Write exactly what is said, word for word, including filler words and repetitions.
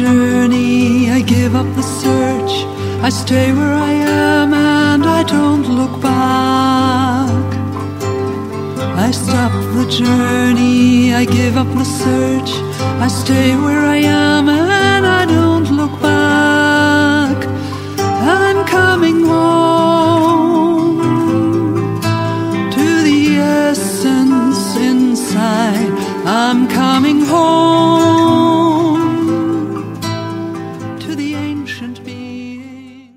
journey, I give up the search, I stay where I am and I don't look back. I stop the journey, I give up the search, I stay where I am and I don't look back. I'm coming home.